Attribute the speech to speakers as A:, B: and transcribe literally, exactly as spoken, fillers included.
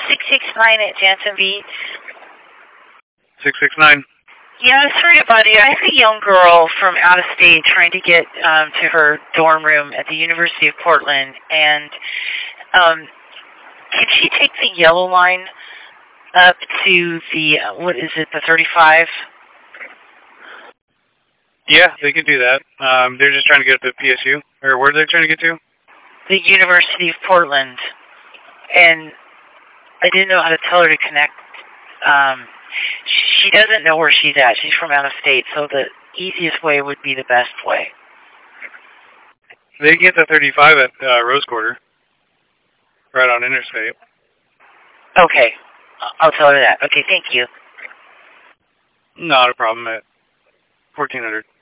A: six six nine at Jansen Beach.
B: six six nine.
A: Yeah, I'm sorry about it. I have a young girl from out of state trying to get um, to her dorm room at the University of Portland, and um, can she take the yellow line up to the, uh, what is it, the thirty-five?
B: Yeah, they can do that. Um, they're just trying to get to P S U. Or where are they trying to get to?
A: The University of Portland. And I didn't know how to tell her to connect. Um, she doesn't know where she's at. She's from out of state, so the easiest way would be the best way.
B: They can get the thirty-five at uh, Rose Quarter. Right on Interstate.
A: Okay. I'll tell her that. Okay, thank you.
B: Not a problem at fourteen hundred.